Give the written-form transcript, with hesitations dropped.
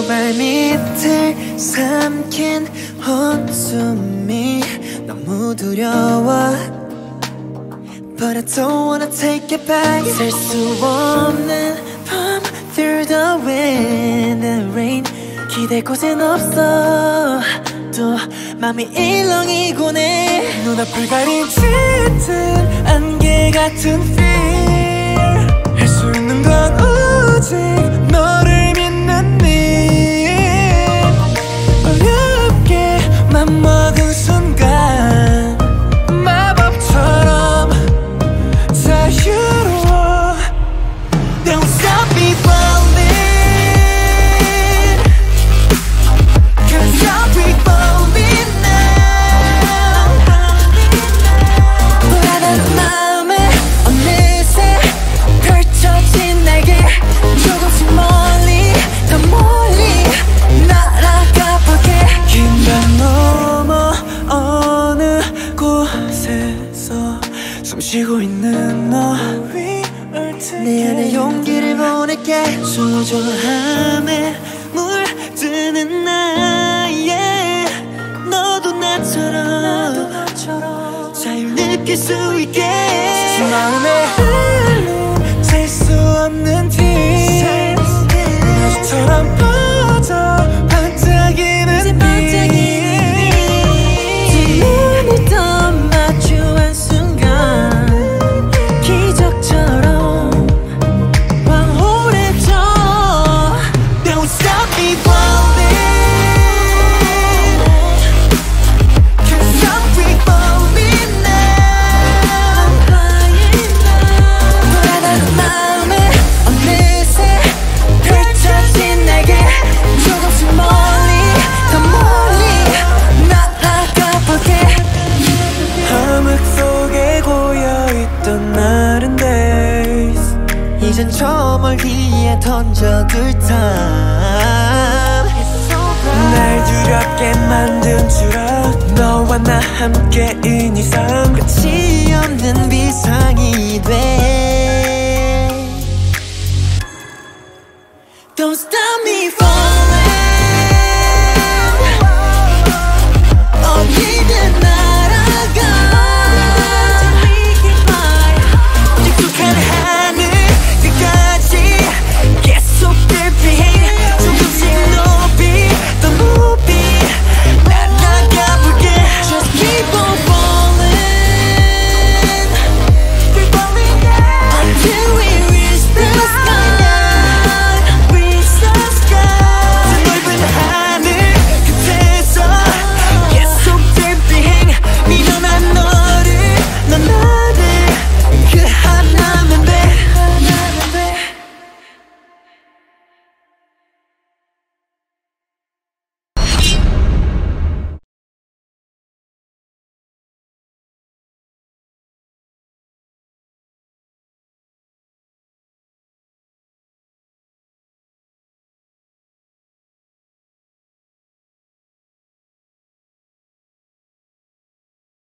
발밑을 삼킨 혼숨이 너무 두려워 But I don't wanna take it back 셀 수 없는 밤 Through the wind and rain 기댈 곳은 없어 또 맘이 일렁이곤 해 눈앞을 가린 짙은 안개 같은 fear 할 수 있는 건 오직 너를 믿는 네 어렵게 맘먹은 순간 마법처럼 자유로워 Don't stop me falling Cause I'll be falling now 불안한 마음에 어느새 펼쳐진 날개 조금씩 멀리 더 멀리 날아가 볼게 긴 밤 넘어 어느 곳에서 숨 쉬고 있는 너 내 안에 용기를 보낼게 초조함에 물드는 나의 너도 나처럼 자유 느낄 수 있게 마음에 흘러 잴 수 없는 티 나처럼 퍼져 반짝이는 빛 눈을 떠 마주한 순간 기적처럼 황홀해져 Don't stop me falling Cause I'm free falling now 불안한 마음에 어느새 펼쳐진 날개 조금씩 멀리 더 멀리 날아가 볼게 암흑 속에 고여있던 나른 days 이젠 저 멀리에 던져둘 time 날 두렵게 만든 추억 너와 나 함께인 이상 끝이 없는 비상이 돼 Don't stop